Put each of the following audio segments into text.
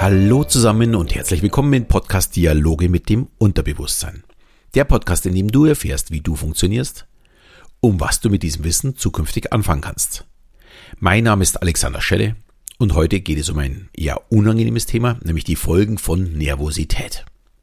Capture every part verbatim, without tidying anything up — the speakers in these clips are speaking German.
Hallo zusammen und herzlich willkommen im Podcast Dialoge mit dem Unterbewusstsein. Der Podcast, in dem du erfährst, wie du funktionierst, um was du mit diesem Wissen zukünftig anfangen kannst. Mein Name ist Alexander Schelle und heute geht es um ein eher unangenehmes Thema, nämlich die Folgen von Nervosität.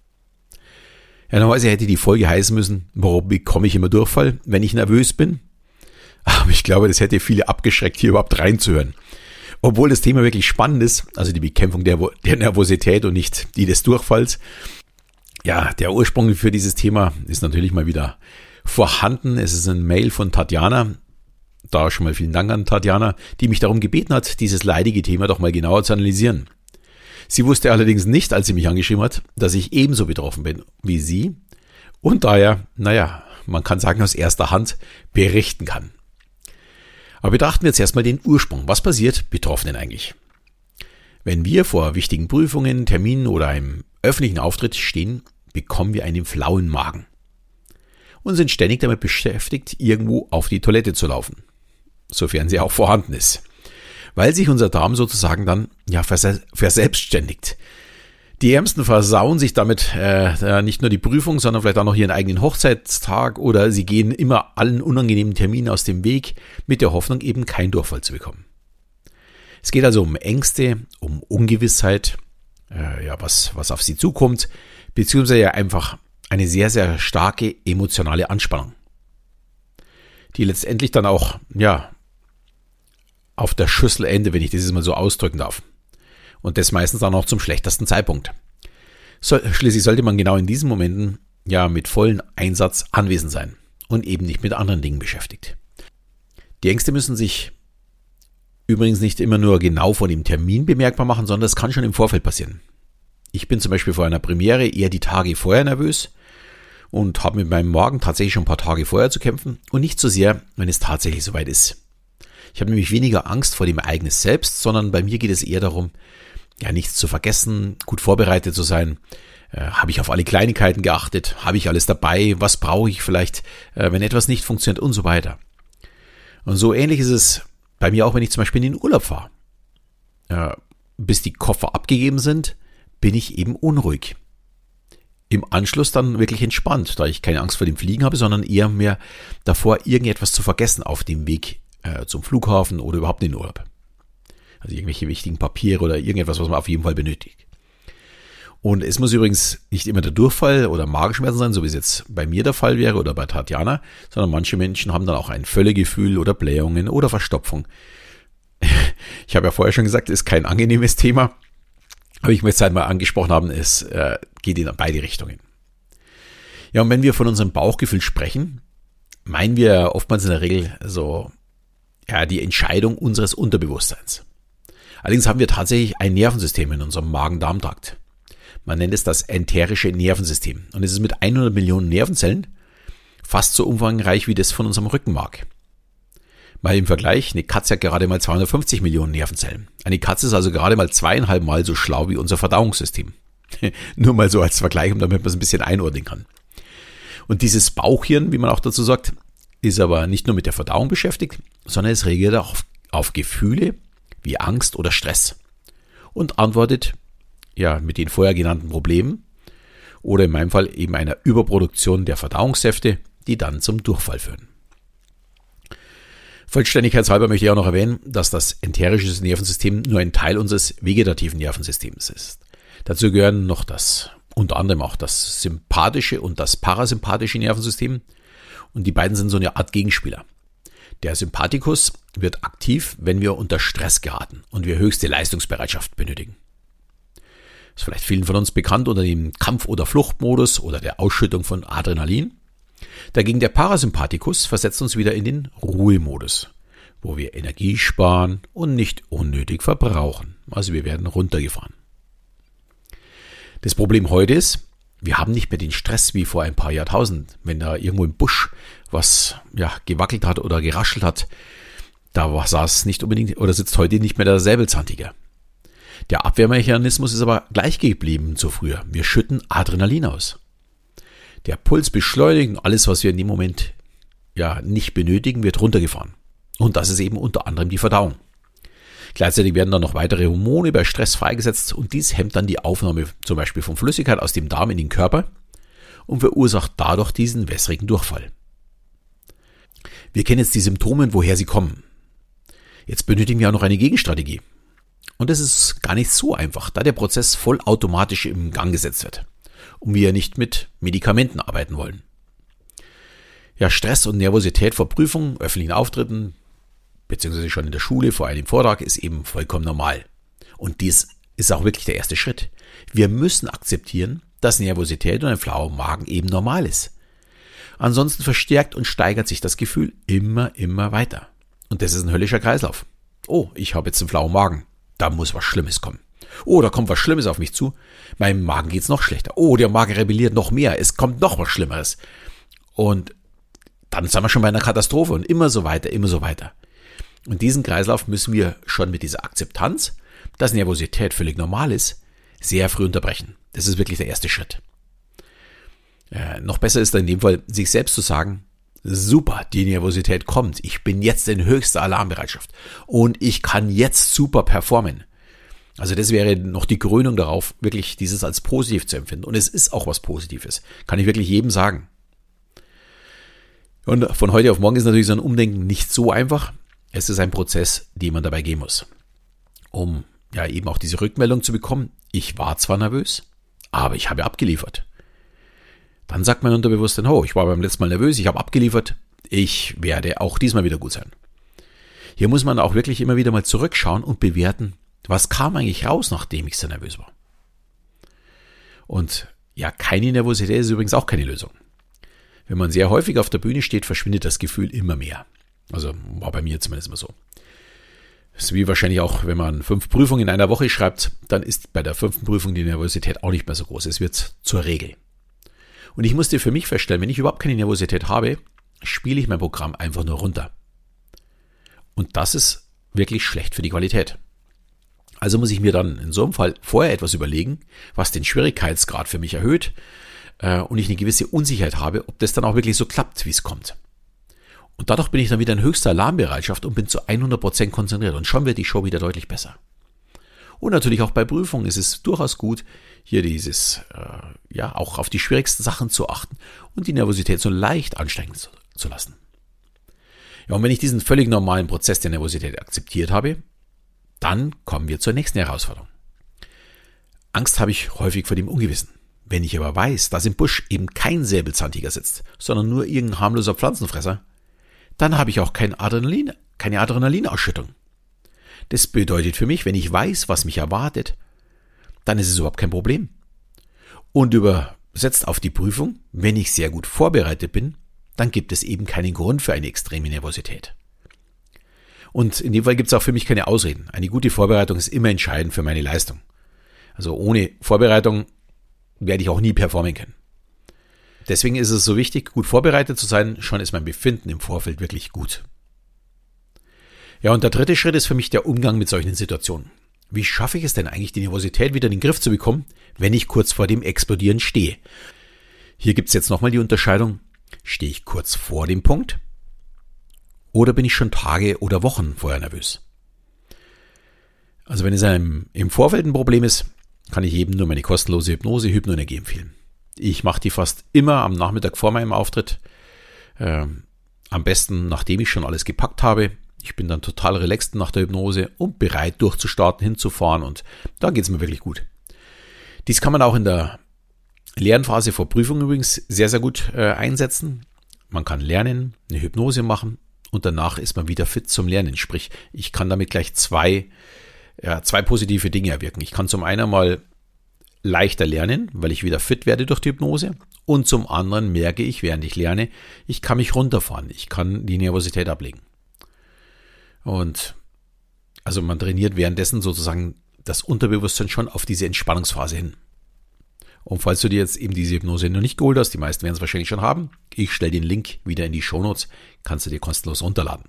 Ja, normalerweise hätte die Folge heißen müssen, warum bekomme ich immer Durchfall, wenn ich nervös bin? Aber ich glaube, das hätte viele abgeschreckt, hier überhaupt reinzuhören. Obwohl das Thema wirklich spannend ist, also die Bekämpfung der, der Nervosität und nicht die des Durchfalls. Ja, der Ursprung für dieses Thema ist natürlich mal wieder vorhanden. Es ist ein Mail von Tatjana. Da schon mal vielen Dank an Tatjana, die mich darum gebeten hat, dieses leidige Thema doch mal genauer zu analysieren. Sie wusste allerdings nicht, als sie mich angeschrieben hat, dass ich ebenso betroffen bin wie sie und daher, naja, man kann sagen, aus erster Hand berichten kann. Aber betrachten wir jetzt erstmal den Ursprung. Was passiert Betroffenen eigentlich? Wenn wir vor wichtigen Prüfungen, Terminen oder einem öffentlichen Auftritt stehen, bekommen wir einen flauen Magen und sind ständig damit beschäftigt, irgendwo auf die Toilette zu laufen, sofern sie auch vorhanden ist, weil sich unser Darm sozusagen dann ja verselbstständigt. Die Ärmsten versauen sich damit äh, nicht nur die Prüfung, sondern vielleicht auch noch ihren eigenen Hochzeitstag oder sie gehen immer allen unangenehmen Terminen aus dem Weg mit der Hoffnung, eben keinen Durchfall zu bekommen. Es geht also um Ängste, um Ungewissheit, äh, ja, was, was auf sie zukommt, beziehungsweise ja einfach eine sehr, sehr starke emotionale Anspannung, die letztendlich dann auch ja auf der Schüssel endet, wenn ich das mal so ausdrücken darf. Und das meistens dann auch zum schlechtesten Zeitpunkt. So, schließlich sollte man genau in diesen Momenten ja mit vollem Einsatz anwesend sein und eben nicht mit anderen Dingen beschäftigt. Die Ängste müssen sich übrigens nicht immer nur genau vor dem Termin bemerkbar machen, sondern das kann schon im Vorfeld passieren. Ich bin zum Beispiel vor einer Premiere eher die Tage vorher nervös und habe mit meinem Magen tatsächlich schon ein paar Tage vorher zu kämpfen und nicht so sehr, wenn es tatsächlich soweit ist. Ich habe nämlich weniger Angst vor dem Ereignis selbst, sondern bei mir geht es eher darum, ja, nichts zu vergessen, gut vorbereitet zu sein. Äh, habe ich auf alle Kleinigkeiten geachtet? Habe ich alles dabei? Was brauche ich vielleicht, äh, wenn etwas nicht funktioniert und so weiter. Und so ähnlich ist es bei mir auch, wenn ich zum Beispiel in den Urlaub fahre. Äh, bis die Koffer abgegeben sind, bin ich eben unruhig. Im Anschluss dann wirklich entspannt, da ich keine Angst vor dem Fliegen habe, sondern eher mehr davor, irgendetwas zu vergessen auf dem Weg äh, zum Flughafen oder überhaupt in den Urlaub. Also irgendwelche wichtigen Papiere oder irgendetwas, was man auf jeden Fall benötigt. Und es muss übrigens nicht immer der Durchfall oder Magenschmerzen sein, so wie es jetzt bei mir der Fall wäre oder bei Tatjana, sondern manche Menschen haben dann auch ein Völlegefühl oder Blähungen oder Verstopfung. Ich habe ja vorher schon gesagt, es ist kein angenehmes Thema, aber ich möchte es halt mal angesprochen haben, es äh, geht in beide Richtungen. Ja, und wenn wir von unserem Bauchgefühl sprechen, meinen wir oftmals in der Regel so ja die Entscheidung unseres Unterbewusstseins. Allerdings haben wir tatsächlich ein Nervensystem in unserem Magen-Darm-Trakt. Man nennt es das enterische Nervensystem. Und es ist mit hundert Millionen Nervenzellen fast so umfangreich wie das von unserem Rückenmark. Mal im Vergleich, eine Katze hat gerade mal zweihundertfünfzig Millionen Nervenzellen. Eine Katze ist also gerade mal zweieinhalb Mal so schlau wie unser Verdauungssystem. Nur mal so als Vergleich, damit man es ein bisschen einordnen kann. Und dieses Bauchhirn, wie man auch dazu sagt, ist aber nicht nur mit der Verdauung beschäftigt, sondern es reagiert auch auf, auf Gefühle wie Angst oder Stress und antwortet ja mit den vorher genannten Problemen oder in meinem Fall eben einer Überproduktion der Verdauungssäfte, die dann zum Durchfall führen. Vollständigkeitshalber möchte ich auch noch erwähnen, dass das enterische Nervensystem nur ein Teil unseres vegetativen Nervensystems ist. Dazu gehören noch das, unter anderem auch das sympathische und das parasympathische Nervensystem und die beiden sind so eine Art Gegenspieler. Der Sympathikus wird aktiv, wenn wir unter Stress geraten und wir höchste Leistungsbereitschaft benötigen. Ist vielleicht vielen von uns bekannt unter dem Kampf- oder Fluchtmodus oder der Ausschüttung von Adrenalin. Dagegen der Parasympathikus versetzt uns wieder in den Ruhemodus, wo wir Energie sparen und nicht unnötig verbrauchen. Also wir werden runtergefahren. Das Problem heute ist, wir haben nicht mehr den Stress wie vor ein paar Jahrtausenden. Wenn da irgendwo im Busch was ja, gewackelt hat oder geraschelt hat, da saß nicht unbedingt oder sitzt heute nicht mehr der Säbelzahntiger. Der Abwehrmechanismus ist aber gleich geblieben zu früher. Wir schütten Adrenalin aus. Der Puls beschleunigt und alles, was wir in dem Moment ja nicht benötigen, wird runtergefahren. Und das ist eben unter anderem die Verdauung. Gleichzeitig werden dann noch weitere Hormone bei Stress freigesetzt und dies hemmt dann die Aufnahme zum Beispiel von Flüssigkeit aus dem Darm in den Körper und verursacht dadurch diesen wässrigen Durchfall. Wir kennen jetzt die Symptome, woher sie kommen. Jetzt benötigen wir auch noch eine Gegenstrategie. Und das ist gar nicht so einfach, da der Prozess vollautomatisch im Gang gesetzt wird und wir nicht mit Medikamenten arbeiten wollen. Ja, Stress und Nervosität vor Prüfungen, öffentlichen Auftritten, beziehungsweise schon in der Schule vor einem Vortrag ist eben vollkommen normal. Und dies ist auch wirklich der erste Schritt. Wir müssen akzeptieren, dass Nervosität und ein flauer Magen eben normal ist. Ansonsten verstärkt und steigert sich das Gefühl immer, immer weiter. Und das ist ein höllischer Kreislauf. Oh, ich habe jetzt einen flauen Magen. Da muss was Schlimmes kommen. Oh, da kommt was Schlimmes auf mich zu. Meinem Magen geht's noch schlechter. Oh, der Magen rebelliert noch mehr. Es kommt noch was Schlimmeres. Und dann sind wir schon bei einer Katastrophe und immer so weiter, immer so weiter. Und diesen Kreislauf müssen wir schon mit dieser Akzeptanz, dass Nervosität völlig normal ist, sehr früh unterbrechen. Das ist wirklich der erste Schritt. Äh, noch besser ist dann in dem Fall, sich selbst zu sagen, super, die Nervosität kommt, ich bin jetzt in höchster Alarmbereitschaft und ich kann jetzt super performen. Also das wäre noch die Krönung darauf, wirklich dieses als positiv zu empfinden. Und es ist auch was Positives, kann ich wirklich jedem sagen. Und von heute auf morgen ist natürlich so ein Umdenken nicht so einfach. Es ist ein Prozess, den man dabei gehen muss, um ja eben auch diese Rückmeldung zu bekommen. Ich war zwar nervös, aber ich habe abgeliefert. Dann sagt mein Unterbewusstsein, oh, ich war beim letzten Mal nervös, ich habe abgeliefert, ich werde auch diesmal wieder gut sein. Hier muss man auch wirklich immer wieder mal zurückschauen und bewerten, was kam eigentlich raus, nachdem ich so nervös war. Und ja, keine Nervosität ist übrigens auch keine Lösung. Wenn man sehr häufig auf der Bühne steht, verschwindet das Gefühl immer mehr. Also war bei mir zumindest immer so. Das ist wie wahrscheinlich auch, wenn man fünf Prüfungen in einer Woche schreibt, dann ist bei der fünften Prüfung die Nervosität auch nicht mehr so groß. Es wird zur Regel. Und ich musste für mich feststellen, wenn ich überhaupt keine Nervosität habe, spiele ich mein Programm einfach nur runter. Und das ist wirklich schlecht für die Qualität. Also muss ich mir dann in so einem Fall vorher etwas überlegen, was den Schwierigkeitsgrad für mich erhöht äh, und ich eine gewisse Unsicherheit habe, ob das dann auch wirklich so klappt, wie es kommt. Und dadurch bin ich dann wieder in höchster Alarmbereitschaft und bin zu hundert Prozent konzentriert und schon wird die Show wieder deutlich besser. Und natürlich auch bei Prüfungen ist es durchaus gut, hier dieses, äh, ja, auch auf die schwierigsten Sachen zu achten und die Nervosität so leicht ansteigen zu, zu lassen. Ja, und wenn ich diesen völlig normalen Prozess der Nervosität akzeptiert habe, dann kommen wir zur nächsten Herausforderung. Angst habe ich häufig vor dem Ungewissen. Wenn ich aber weiß, dass im Busch eben kein Säbelzahntiger sitzt, sondern nur irgendein harmloser Pflanzenfresser, dann habe ich auch kein Adrenalin, keine Adrenalinausschüttung. Das bedeutet für mich, wenn ich weiß, was mich erwartet, dann ist es überhaupt kein Problem. Und übersetzt auf die Prüfung, wenn ich sehr gut vorbereitet bin, dann gibt es eben keinen Grund für eine extreme Nervosität. Und in dem Fall gibt es auch für mich keine Ausreden. Eine gute Vorbereitung ist immer entscheidend für meine Leistung. Also ohne Vorbereitung werde ich auch nie performen können. Deswegen ist es so wichtig, gut vorbereitet zu sein, schon ist mein Befinden im Vorfeld wirklich gut. Ja, und der dritte Schritt ist für mich der Umgang mit solchen Situationen. Wie schaffe ich es denn eigentlich, die Nervosität wieder in den Griff zu bekommen, wenn ich kurz vor dem Explodieren stehe? Hier gibt es jetzt nochmal die Unterscheidung, stehe ich kurz vor dem Punkt oder bin ich schon Tage oder Wochen vorher nervös? Also wenn es einem im Vorfeld ein Problem ist, kann ich jedem nur meine kostenlose Hypnose Hypnoenergie empfehlen. Ich mache die fast immer am Nachmittag vor meinem Auftritt, äh, am besten nachdem ich schon alles gepackt habe. Ich bin dann total relaxed nach der Hypnose und bereit durchzustarten, hinzufahren und da geht es mir wirklich gut. Dies kann man auch in der Lernphase vor Prüfungen übrigens sehr, sehr gut äh, einsetzen. Man kann lernen, eine Hypnose machen und danach ist man wieder fit zum Lernen. Sprich, ich kann damit gleich zwei, ja, zwei positive Dinge erwirken. Ich kann zum einen mal leichter lernen, weil ich wieder fit werde durch die Hypnose und zum anderen merke ich, während ich lerne, ich kann mich runterfahren, ich kann die Nervosität ablegen. Und also man trainiert währenddessen sozusagen das Unterbewusstsein schon auf diese Entspannungsphase hin. Und falls du dir jetzt eben diese Hypnose noch nicht geholt hast, die meisten werden es wahrscheinlich schon haben, ich stelle den Link wieder in die Shownotes, kannst du dir kostenlos runterladen.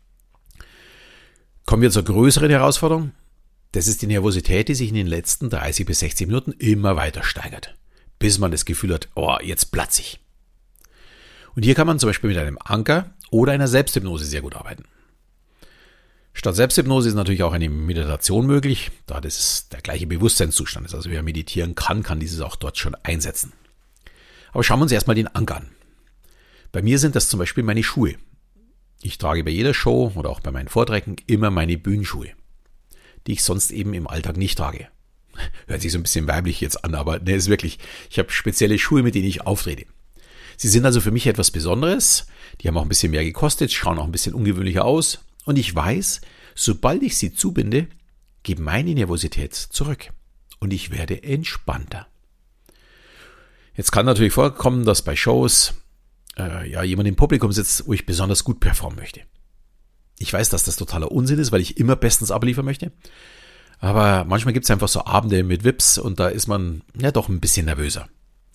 Kommen wir zur größeren Herausforderung. Das ist die Nervosität, die sich in den letzten dreißig bis sechzig Minuten immer weiter steigert, bis man das Gefühl hat, oh, jetzt platze ich. Und hier kann man zum Beispiel mit einem Anker oder einer Selbsthypnose sehr gut arbeiten. Statt Selbsthypnose ist natürlich auch eine Meditation möglich, da das der gleiche Bewusstseinszustand ist. Also wer meditieren kann, kann dieses auch dort schon einsetzen. Aber schauen wir uns erstmal den Anker an. Bei mir sind das zum Beispiel meine Schuhe. Ich trage bei jeder Show oder auch bei meinen Vorträgen immer meine Bühnenschuhe, die ich sonst eben im Alltag nicht trage. Hört sich so ein bisschen weiblich jetzt an, aber ne, ist wirklich, ich habe spezielle Schuhe, mit denen ich auftrete. Sie sind also für mich etwas Besonderes, die haben auch ein bisschen mehr gekostet, schauen auch ein bisschen ungewöhnlicher aus und ich weiß, sobald ich sie zubinde, geht meine Nervosität zurück und ich werde entspannter. Jetzt kann natürlich vorkommen, dass bei Shows äh, ja jemand im Publikum sitzt, wo ich besonders gut performen möchte. Ich weiß, dass das totaler Unsinn ist, weil ich immer bestens abliefern möchte. Aber manchmal gibt es einfach so Abende mit V I Ps und da ist man ja doch ein bisschen nervöser.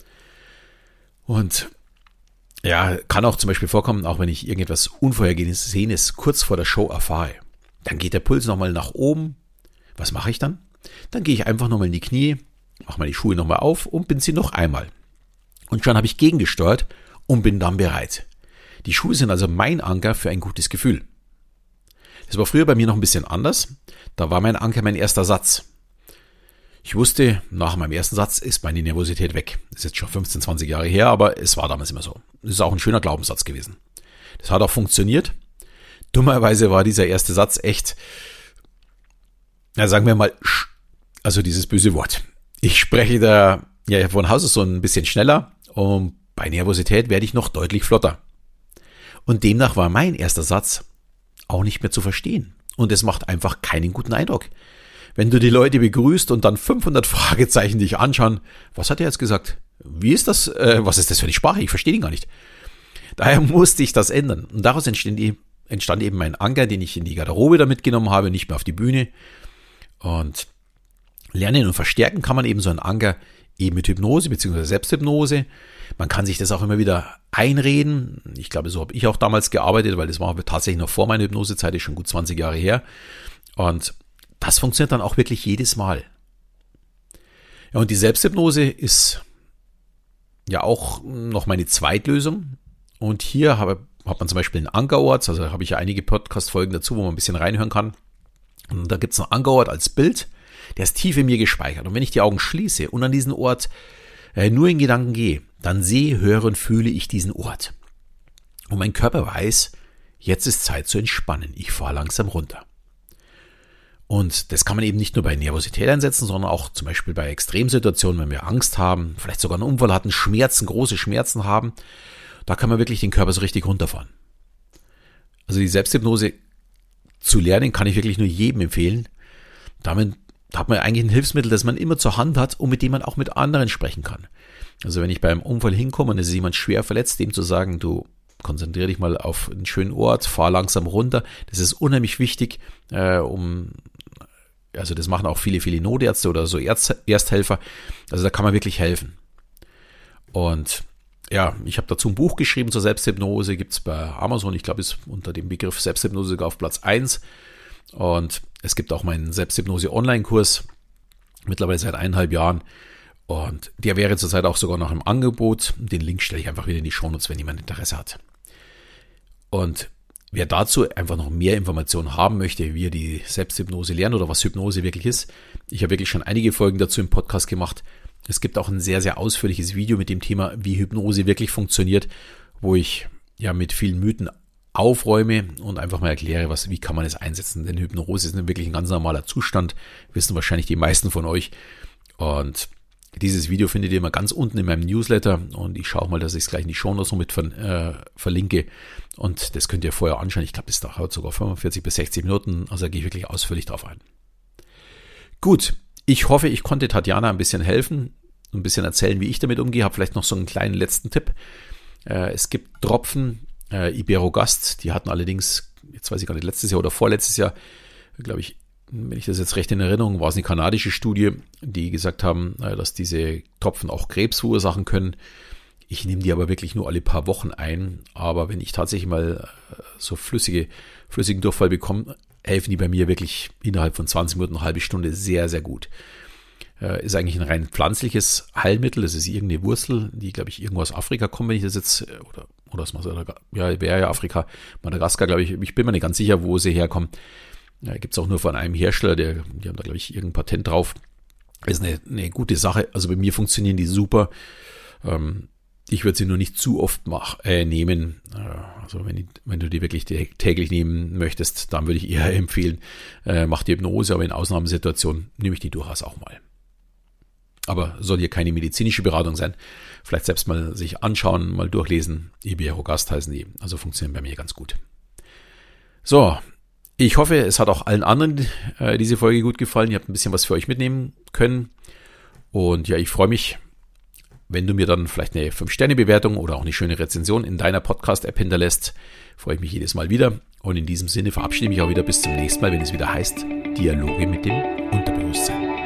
Und ja, kann auch zum Beispiel vorkommen, auch wenn ich irgendetwas Unvorhergesehenes kurz vor der Show erfahre. Dann geht der Puls nochmal nach oben. Was mache ich dann? Dann gehe ich einfach nochmal in die Knie, mache meine Schuhe nochmal auf und bin sie noch einmal. Und schon habe ich gegengesteuert und bin dann bereit. Die Schuhe sind also mein Anker für ein gutes Gefühl. Das war früher bei mir noch ein bisschen anders. Da war mein Anker mein erster Satz. Ich wusste, nach meinem ersten Satz ist meine Nervosität weg. Das ist jetzt schon fünfzehn, zwanzig Jahre her, aber es war damals immer so. Das ist auch ein schöner Glaubenssatz gewesen. Das hat auch funktioniert. Dummerweise war dieser erste Satz echt, ja, sagen wir mal, also dieses böse Wort. Ich spreche da ja von Haus aus so ein bisschen schneller und bei Nervosität werde ich noch deutlich flotter. Und demnach war mein erster Satz auch nicht mehr zu verstehen. Und es macht einfach keinen guten Eindruck. Wenn du die Leute begrüßt und dann fünfhundert Fragezeichen dich anschauen, was hat er jetzt gesagt? Wie ist das? Äh, was ist das für eine Sprache? Ich verstehe ihn gar nicht. Daher musste ich das ändern. Und daraus entstand, entstand eben mein Anker, den ich in die Garderobe da mitgenommen habe, nicht mehr auf die Bühne. Und lernen und verstärken kann man eben so einen Anker eben mit Hypnose bzw. Selbsthypnose. Man kann sich das auch immer wieder einreden. Ich glaube, so habe ich auch damals gearbeitet, weil das war tatsächlich noch vor meiner Hypnosezeit, ist schon gut zwanzig Jahre her. Und das funktioniert dann auch wirklich jedes Mal. Ja, und die Selbsthypnose ist ja auch noch meine Zweitlösung. Und hier habe, hat man zum Beispiel einen Ankerort, also da habe ich ja einige Podcast-Folgen dazu, wo man ein bisschen reinhören kann. Und da gibt es einen Ankerort als Bild, der ist tief in mir gespeichert. Und wenn ich die Augen schließe und an diesen Ort äh, nur in Gedanken gehe, dann sehe, höre und fühle ich diesen Ort. Und mein Körper weiß, jetzt ist Zeit zu entspannen. Ich fahre langsam runter. Und das kann man eben nicht nur bei Nervosität einsetzen, sondern auch zum Beispiel bei Extremsituationen, wenn wir Angst haben, vielleicht sogar einen Unfall hatten, Schmerzen, große Schmerzen haben. Da kann man wirklich den Körper so richtig runterfahren. Also die Selbsthypnose zu lernen, kann ich wirklich nur jedem empfehlen. Damit hat man eigentlich ein Hilfsmittel, das man immer zur Hand hat und mit dem man auch mit anderen sprechen kann. Also wenn ich beim Unfall hinkomme und es ist jemand schwer verletzt, dem zu sagen, du konzentriere dich mal auf einen schönen Ort, fahr langsam runter. Das ist unheimlich wichtig, äh, um, also das machen auch viele, viele Notärzte oder so Erst, Ersthelfer. Also da kann man wirklich helfen. Und ja, ich habe dazu ein Buch geschrieben zur Selbsthypnose, gibt es bei Amazon, ich glaube, ist unter dem Begriff Selbsthypnose sogar auf Platz eins. Und es gibt auch meinen Selbsthypnose-Online-Kurs, mittlerweile seit eineinhalb Jahren. Und der wäre zurzeit auch sogar noch im Angebot. Den Link stelle ich einfach wieder in die Shownotes, wenn jemand Interesse hat. Und wer dazu einfach noch mehr Informationen haben möchte, wie er die Selbsthypnose lernt oder was Hypnose wirklich ist, ich habe wirklich schon einige Folgen dazu im Podcast gemacht. Es gibt auch ein sehr, sehr ausführliches Video mit dem Thema, wie Hypnose wirklich funktioniert, wo ich ja mit vielen Mythen aufräume und einfach mal erkläre, was, wie kann man es einsetzen. Denn Hypnose ist wirklich ein ganz normaler Zustand, wissen wahrscheinlich die meisten von euch. Und dieses Video findet ihr mal ganz unten in meinem Newsletter und ich schaue mal, dass ich es gleich in die Shownotes noch mit ver, äh, verlinke und das könnt ihr vorher anschauen. Ich glaube, das dauert sogar fünfundvierzig bis sechzig Minuten, also da gehe ich wirklich ausführlich drauf ein. Gut, ich hoffe, ich konnte Tatjana ein bisschen helfen, ein bisschen erzählen, wie ich damit umgehe. Habe vielleicht noch so einen kleinen letzten Tipp. Äh, es gibt Tropfen, äh, Iberogast, die hatten allerdings, jetzt weiß ich gar nicht, letztes Jahr oder vorletztes Jahr, glaube ich, wenn ich das jetzt recht in Erinnerung, war es eine kanadische Studie, die gesagt haben, dass diese Tropfen auch Krebs verursachen können. Ich nehme die aber wirklich nur alle paar Wochen ein. Aber wenn ich tatsächlich mal so flüssige, flüssigen Durchfall bekomme, helfen die bei mir wirklich innerhalb von zwanzig Minuten, eine halbe Stunde sehr, sehr gut. Ist eigentlich ein rein pflanzliches Heilmittel. Das ist irgendeine Wurzel, die, glaube ich, irgendwo aus Afrika kommt, wenn ich das jetzt, oder, oder aus Madagaskar, ja, wäre ja Afrika, Madagaskar, glaube ich, ich bin mir nicht ganz sicher, wo sie herkommen. Ja, gibt es auch nur von einem Hersteller, der, die haben da, glaube ich, irgendein Patent drauf. Ist eine, eine gute Sache. Also bei mir funktionieren die super. Ähm, ich würde sie nur nicht zu oft mach, äh, nehmen. Äh, also wenn, wenn du die wirklich täglich nehmen möchtest, dann würde ich eher empfehlen, äh, mach die Hypnose, aber in Ausnahmesituationen nehme ich die durchaus auch mal. Aber soll hier keine medizinische Beratung sein. Vielleicht selbst mal sich anschauen, mal durchlesen. Iberogast heißen die. Also funktionieren bei mir ganz gut. So, ich hoffe, es hat auch allen anderen äh, diese Folge gut gefallen. Ihr habt ein bisschen was für euch mitnehmen können. Und ja, ich freue mich, wenn du mir dann vielleicht eine fünf Sterne Bewertung oder auch eine schöne Rezension in deiner Podcast-App hinterlässt. Freue ich mich jedes Mal wieder. Und in diesem Sinne verabschiede ich mich auch wieder bis zum nächsten Mal, wenn es wieder heißt Dialoge mit dem Unterbewusstsein.